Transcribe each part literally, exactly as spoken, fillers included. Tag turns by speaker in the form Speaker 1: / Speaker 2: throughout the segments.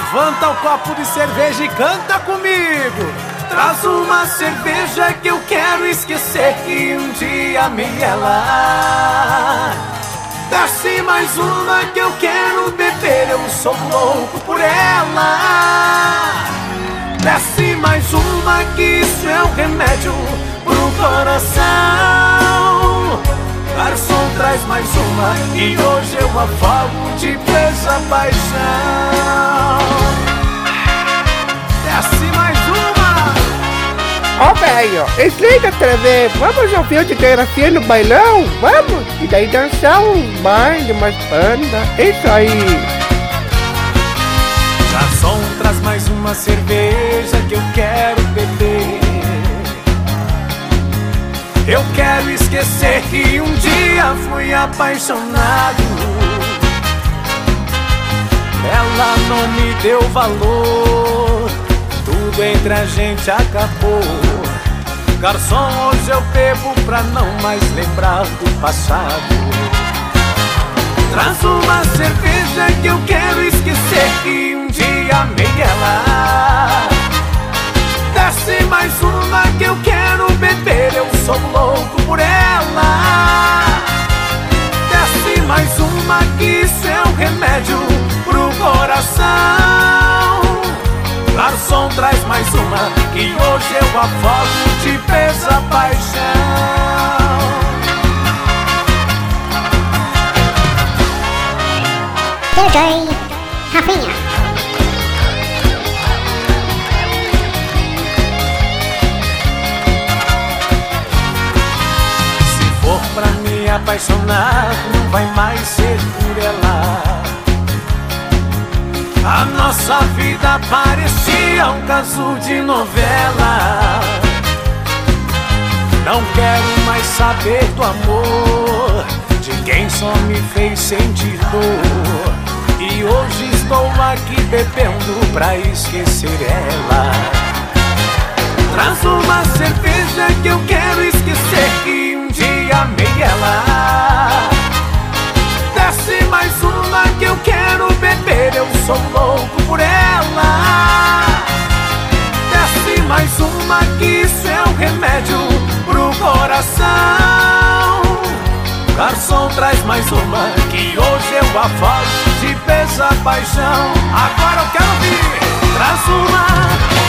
Speaker 1: Levanta o copo de cerveja e canta comigo. Traz uma cerveja que eu quero esquecer que um dia amei ela. Desce mais uma que eu quero beber, eu sou louco por ela. Desce mais uma que isso é um remédio pro coração. Garçom, traz mais uma e hoje eu afogo de presa paixão. Desce mais uma.
Speaker 2: Ó, velho, desliga a T V, vamos ouvir o Tigrafia no bailão, vamos? E daí dançar um baile, umas bandas, isso aí.
Speaker 1: Garçom, traz mais uma cerveja que eu quero beber. Eu quero esquecer que um dia fui apaixonado. Ela não me deu valor, tudo entre a gente acabou. Garçom, hoje eu bebo pra não mais lembrar do passado. Traz uma cerveja que eu quero esquecer que um dia amei ela. Desce mais uma que eu quero beber, eu sou louco por ela. Desce mais uma que isso é um remédio pro coração. Garçom, traz mais uma que hoje eu afogo de pesa paixão.
Speaker 3: D J Rafinha.
Speaker 1: Pra me apaixonar não vai mais ser por ela. A nossa vida parecia um caso de novela. Não quero mais saber do amor de quem só me fez sentir dor. E hoje estou aqui bebendo pra esquecer ela. Traz uma cerveja que eu quero esquecer que um dia amei ela. Desce mais uma que eu quero beber, eu sou louco por ela. Desce mais uma que isso é um remédio pro coração. Garçom, traz mais uma que hoje eu afogo de pesa paixão. Agora eu quero ouvir. Traz uma.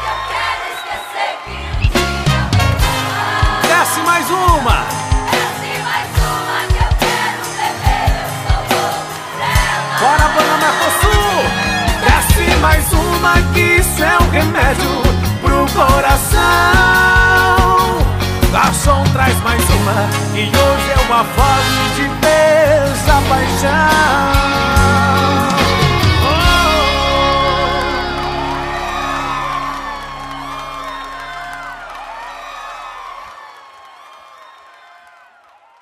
Speaker 1: Desce mais uma.
Speaker 4: Desce mais uma que eu quero beber, eu sou louco por ela.
Speaker 1: Bora, banda Mercosul. Desce mais uma que isso é um remédio pro coração. Garçom, traz mais uma e hoje eu afogo de pesa paixão.